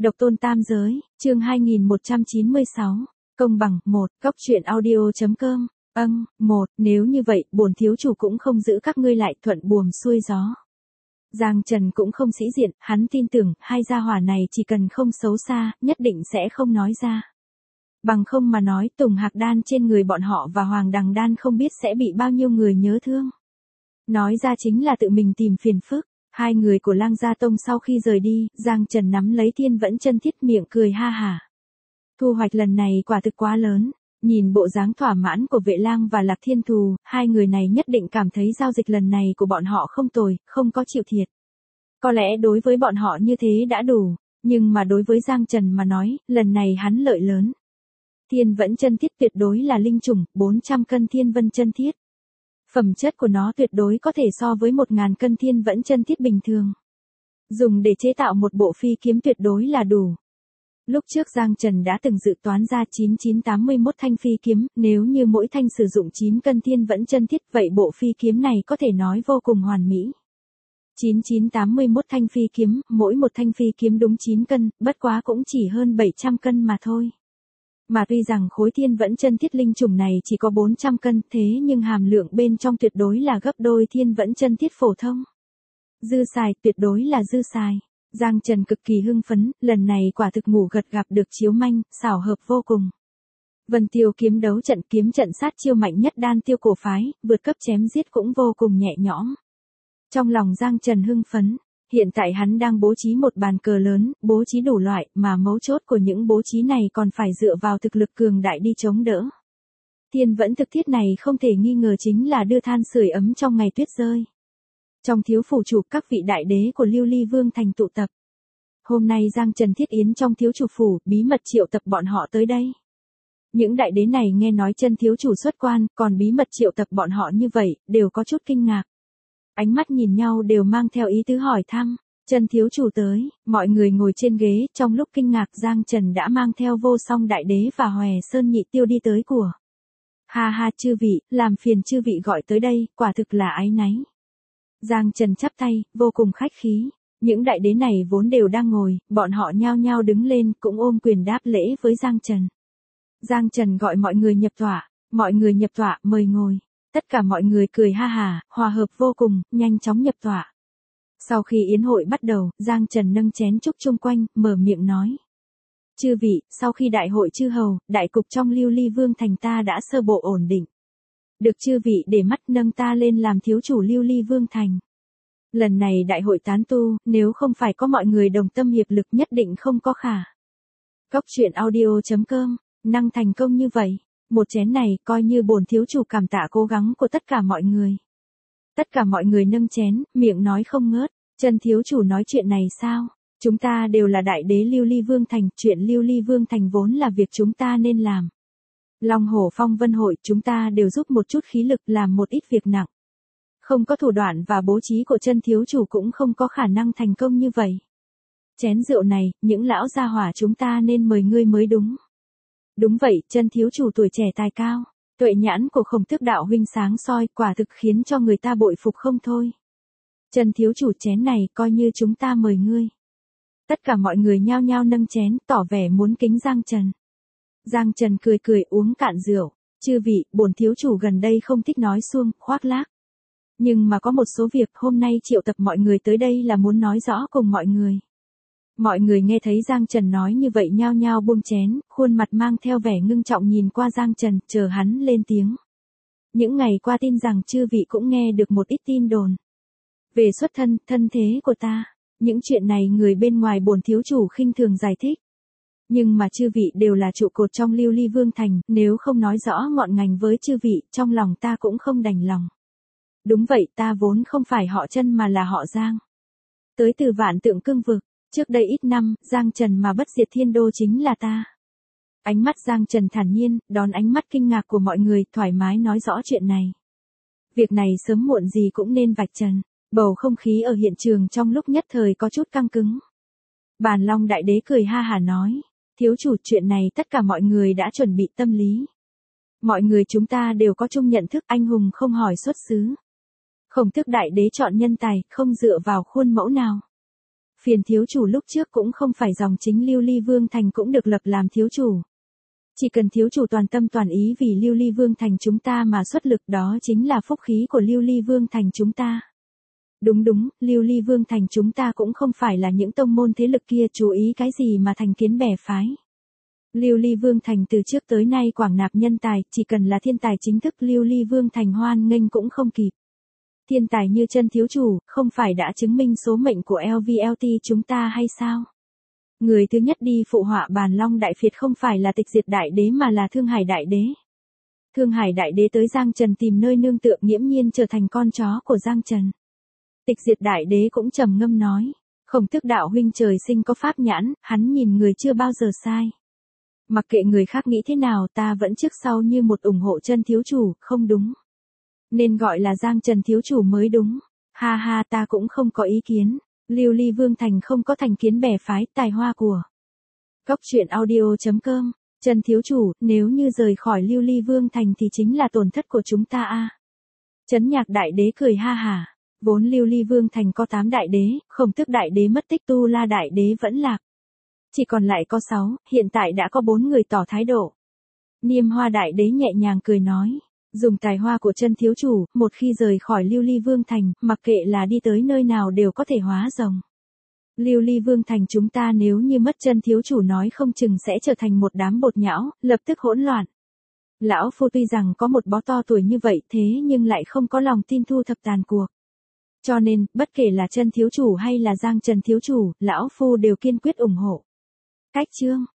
Độc tôn tam giới, chương 2196, công bằng, 1, cốc truyện audio.com, nếu như vậy, bổn thiếu chủ cũng không giữ các ngươi lại thuận buồm xuôi gió. Giang Trần cũng không sĩ diện, hắn tin tưởng, hai gia hỏa này chỉ cần không xấu xa, nhất định sẽ không nói ra. Bằng không mà nói, Tùng Hạc Đan trên người bọn họ và Hoàng Đằng Đan không biết sẽ bị bao nhiêu người nhớ thương. Nói ra chính là tự mình tìm phiền phức. Hai người của Lang Gia Tông sau khi rời đi, Giang Trần nắm lấy Thiên Vẫn Chân Thiết miệng cười ha hả. Thu hoạch lần này quả thực quá lớn, nhìn bộ dáng thỏa mãn của Vệ Lang và Lạc Thiên Thù, hai người này nhất định cảm thấy giao dịch lần này của bọn họ không tồi, không có chịu thiệt. Có lẽ đối với bọn họ như thế đã đủ, nhưng mà đối với Giang Trần mà nói, lần này hắn lợi lớn. Thiên Vẫn Chân Thiết tuyệt đối là linh chủng, 400 cân Thiên Vẫn Chân Thiết. Phẩm chất của nó tuyệt đối có thể so với 1000 cân Thiên Vẫn Chân Thiết bình thường. Dùng để chế tạo một bộ phi kiếm tuyệt đối là đủ. Lúc trước Giang Trần đã từng dự toán ra 9981 thanh phi kiếm, nếu như mỗi thanh sử dụng 9 cân Thiên Vẫn Chân Thiết, vậy bộ phi kiếm này có thể nói vô cùng hoàn mỹ. 9981 thanh phi kiếm, mỗi một thanh phi kiếm đúng 9 cân, bất quá cũng chỉ hơn 700 cân mà thôi. Mà tuy rằng khối Thiên Vẫn Chân Thiết linh chủng này chỉ có 400 cân, thế nhưng hàm lượng bên trong tuyệt đối là gấp đôi Thiên Vẫn Chân Thiết phổ thông. Dư xài, tuyệt đối là dư xài. Giang Trần cực kỳ hưng phấn, lần này quả thực ngủ gật gặp được Chiếu Manh, xảo hợp vô cùng. Vân Tiêu kiếm đấu trận, kiếm trận sát chiêu mạnh nhất Đan Tiêu cổ phái, vượt cấp chém giết cũng vô cùng nhẹ nhõm. Trong lòng Giang Trần hưng phấn. Hiện tại hắn đang bố trí một bàn cờ lớn, bố trí đủ loại, mà mấu chốt của những bố trí này còn phải dựa vào thực lực cường đại đi chống đỡ. Thiên Vẫn thực thiết này không thể nghi ngờ chính là đưa than sưởi ấm trong ngày tuyết rơi. Trong thiếu phủ chủ, các vị đại đế của Lưu Ly Vương thành tụ tập. Hôm nay Giang Trần thiết yến trong thiếu chủ phủ, bí mật triệu tập bọn họ tới đây. Những đại đế này nghe nói chân thiếu chủ xuất quan, còn bí mật triệu tập bọn họ như vậy, đều có chút kinh ngạc. Ánh mắt nhìn nhau đều mang theo ý tứ hỏi thăm, chân thiếu chủ tới, mọi người ngồi trên ghế, trong lúc kinh ngạc Giang Trần đã mang theo Vô Song đại đế và Hòe Sơn nhị tiêu đi tới của. Ha ha chư vị, làm phiền chư vị gọi tới đây, quả thực là áy náy. Giang Trần chắp tay, vô cùng khách khí, những đại đế này vốn đều đang ngồi, bọn họ nhao nhao đứng lên cũng ôm quyền đáp lễ với Giang Trần. Giang Trần gọi mọi người nhập tọa, mời ngồi. Tất cả mọi người cười ha hả, hòa hợp vô cùng, nhanh chóng nhập tọa. Sau khi yến hội bắt đầu, Giang Trần nâng chén chúc chung quanh, mở miệng nói. Chư vị, sau khi đại hội chư hầu, đại cục trong Lưu Ly Vương thành ta đã sơ bộ ổn định. Được chư vị để mắt nâng ta lên làm thiếu chủ Lưu Ly Vương thành. Lần này đại hội tán tu, nếu không phải có mọi người đồng tâm hiệp lực nhất định không có khả. Cốc truyện audio.com, năng thành công như vậy. Một chén này coi như bổn thiếu chủ cảm tạ cố gắng của tất cả mọi người. Tất cả mọi người nâng chén, miệng nói không ngớt. Chân thiếu chủ nói chuyện này sao? Chúng ta đều là đại đế Lưu Ly Vương thành, chuyện Lưu Ly Vương thành vốn là việc chúng ta nên làm. Long Hổ Phong Vân hội chúng ta đều giúp một chút khí lực làm một ít việc nặng. Không có thủ đoạn và bố trí của chân thiếu chủ cũng không có khả năng thành công như vậy. Chén rượu này, những lão gia hỏa chúng ta nên mời ngươi mới đúng. Đúng vậy, chân thiếu chủ tuổi trẻ tài cao, tuệ nhãn của Khổng Tước đạo huynh sáng soi, quả thực khiến cho người ta bội phục không thôi. Chân thiếu chủ chén này coi như chúng ta mời ngươi. Tất cả mọi người nhao nhao nâng chén, tỏ vẻ muốn kính Giang Trần. Giang Trần cười cười uống cạn rượu, chư vị, bổn thiếu chủ gần đây không thích nói suông, khoác lác. Nhưng mà có một số việc hôm nay triệu tập mọi người tới đây là muốn nói rõ cùng mọi người. Mọi người nghe thấy Giang Trần nói như vậy nhao nhao buông chén, khuôn mặt mang theo vẻ ngưng trọng nhìn qua Giang Trần, chờ hắn lên tiếng. Những ngày qua tin rằng chư vị cũng nghe được một ít tin đồn. Về xuất thân, thân thế của ta, những chuyện này người bên ngoài bổn thiếu chủ khinh thường giải thích. Nhưng mà chư vị đều là trụ cột trong Lưu Ly Vương thành, nếu không nói rõ ngọn ngành với chư vị, trong lòng ta cũng không đành lòng. Đúng vậy, ta vốn không phải họ Chân mà là họ Giang. Tới từ Vạn Tượng Cương vực. Trước đây ít năm, Giang Trần mà bất diệt thiên đô chính là ta. Ánh mắt Giang Trần thản nhiên, đón ánh mắt kinh ngạc của mọi người, thoải mái nói rõ chuyện này. Việc này sớm muộn gì cũng nên vạch trần. Bầu không khí ở hiện trường trong lúc nhất thời có chút căng cứng. Bàn Long đại đế cười ha hả nói. Thiếu chủ, chuyện này tất cả mọi người đã chuẩn bị tâm lý. Mọi người chúng ta đều có chung nhận thức, anh hùng không hỏi xuất xứ. Khổng Tước đại đế chọn nhân tài, không dựa vào khuôn mẫu nào. Phiền thiếu chủ lúc trước cũng không phải dòng chính Lưu Ly Vương Thành cũng được lập làm thiếu chủ. Chỉ cần thiếu chủ toàn tâm toàn ý vì Lưu Ly Vương Thành chúng ta mà xuất lực, đó chính là phúc khí của Lưu Ly Vương Thành chúng ta. Đúng đúng, Lưu Ly Vương Thành chúng ta cũng không phải là những tông môn thế lực kia, chú ý cái gì mà thành kiến bè phái. Lưu Ly Vương Thành từ trước tới nay quảng nạp nhân tài, chỉ cần là thiên tài chính thức Lưu Ly Vương Thành hoan nghênh cũng không kịp. Thiên tài như chân thiếu chủ, không phải đã chứng minh số mệnh của LVLT chúng ta hay sao? Người thứ nhất đi phụ họa Bàn Long Đại Phiệt không phải là Tịch Diệt Đại Đế mà là Thương Hải Đại Đế. Thương Hải Đại Đế tới Giang Trần tìm nơi nương tựa, nghiễm nhiên trở thành con chó của Giang Trần. Tịch Diệt Đại Đế cũng trầm ngâm nói, Khổng Tước đạo huynh trời sinh có pháp nhãn, hắn nhìn người chưa bao giờ sai. Mặc kệ người khác nghĩ thế nào, ta vẫn trước sau như một ủng hộ chân thiếu chủ, không đúng. Nên gọi là Giang Trần thiếu chủ mới đúng. Ha ha, ta cũng không có ý kiến. Lưu Ly Vương Thành không có thành kiến bè phái, tài hoa của Cốc truyện audio.com. Trần thiếu chủ, nếu như rời khỏi Lưu Ly Vương Thành thì chính là tổn thất của chúng ta a. Trấn Nhạc Đại Đế cười ha hả. Vốn Lưu Ly Vương Thành có 8 đại đế, Khổng Tước Đại Đế mất tích, Tu La Đại Đế vẫn lạc. Chỉ còn lại có 6, hiện tại đã có 4 người tỏ thái độ. Niêm Hoa Đại Đế nhẹ nhàng cười nói, dùng tài hoa của chân thiếu chủ, một khi rời khỏi Lưu Ly Vương Thành, mặc kệ là đi tới nơi nào đều có thể hóa rồng. Lưu Ly Vương Thành chúng ta nếu như mất chân thiếu chủ nói không chừng sẽ trở thành một đám bột nhão, lập tức hỗn loạn. Lão Phu tuy rằng có một bó to tuổi như vậy thế nhưng lại không có lòng tin thu thập tàn cuộc. Cho nên, bất kể là chân thiếu chủ hay là Giang Trần thiếu chủ, Lão Phu đều kiên quyết ủng hộ. Cách chương